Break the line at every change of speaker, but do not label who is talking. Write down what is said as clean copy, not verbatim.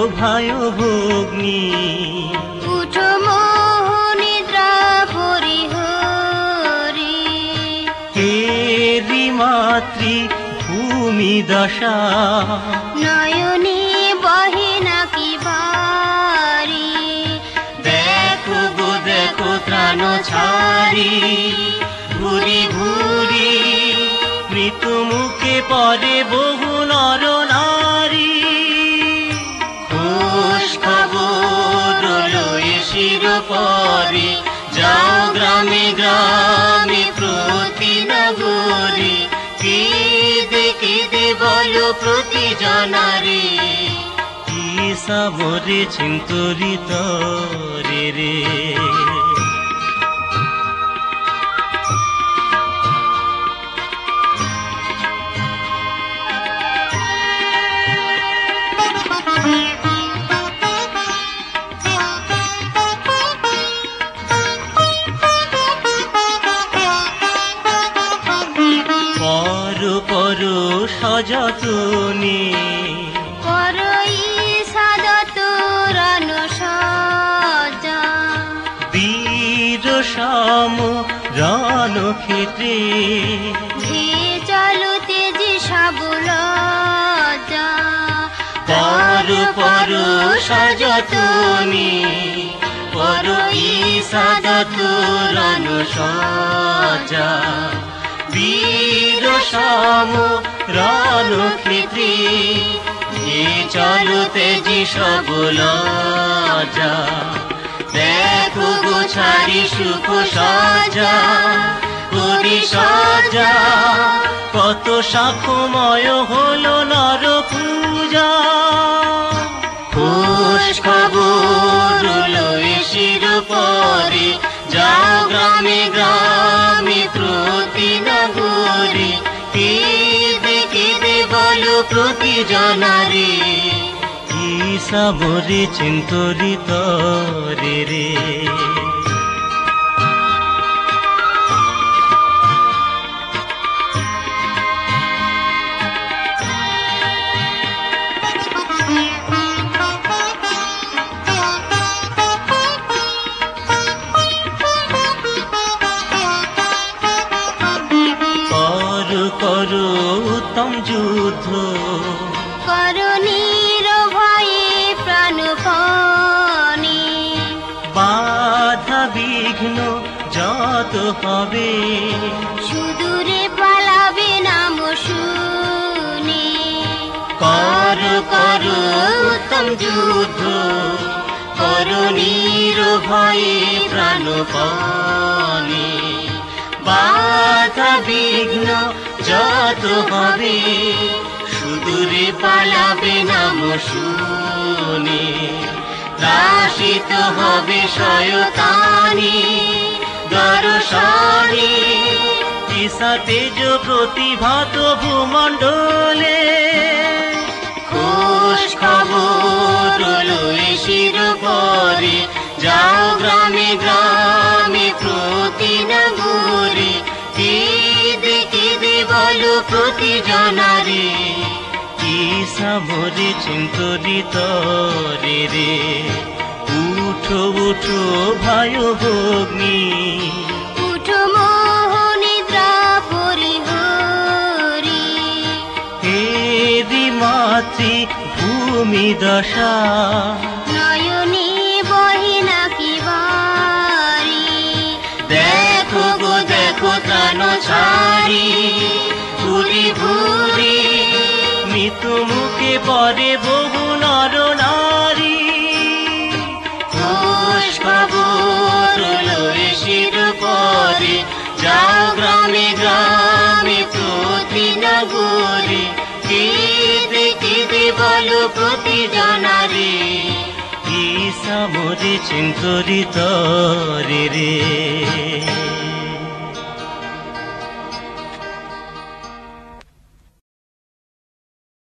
ভাই ভগ্নী
উঠো মোহ নিদ্রা পরিহরি
কেরি মাতৃ ভূমি দশা
নয়নে বহে নাকি বারি
দেখো গো দেখো ত্রাণ ছাড়ি ঘুরি ঘুরি মৃত্যু মুখে পড়ে বহু নর নারী খোঁজ খবর লয়ে শির পরে যাও গ্রামে গ্রামে প্রতি নগরে কেঁদে কেঁদে বলো প্রতি জনারে কি সাবরে চিন্তরিত রে রে সযতনে
করই সাদতুরান সজা
বীর সম রণক্ষেত্রে
ধে চলো তেজি সাবুল যা
পর পর সযতনে করই সাদতুরান সজা বীর সম রণক্ষেত্রে এ চলো তেজি সবল যা দেখো গো ছাড়ি সুখ সাজা করি সাজা কত সাক্ষ্যময় হলো নর পূজা খোঁজ খবর লয়ে শির পরে যাও গ্রামে গ্রামে প্রতি নগরে কেঁদে কেঁদে বলো প্রতি জনারে কি সাবরে চিন্তরিত রে রে করো উত্তম যুদ্ধ
করো নির্ভয়ে প্রাণপণে
বাধা বিঘ্ন যত হবে
সুদূরে পালাবে নাম শুনে
করো করো উত্তম যুদ্ধ করো নির্ভয়ে প্রাণপণে বাধা বিঘ্ন যত হবে সুদূরে পালাবে নাম শুনে ত্রাসিত হবে শয়তানি দর্শনে ঈশা তেজ প্রতিভাত ভূমণ্ডলে খোঁজ খবর লয়ে শির পরে যাও গ্রামে গ্রামে প্রতি নগরে কেঁদে কেঁদে বলো প্রতি জনারে কি সাবরে চিন্তরিত রে রে উঠো উঠো ভাই ভগ্নী
উঠো মোহ নিদ্রা পরিহরি
হেরি মাতৃ ভূমি দশা
নয়নে বহে নাকি বারি
দেখো গো দেখো ত্রাণ ছাড়ি ঘুরি ঘুরি মৃত্যু মুখে পড়ে বহু নর নারী খোঁজ খবর লয়ে শির পরে যাও গ্রামে গ্রামে প্রতি নগরে কেঁদে কেঁদে বলো প্রতি জনারে কি সাবরে চিন্তরিত রে রে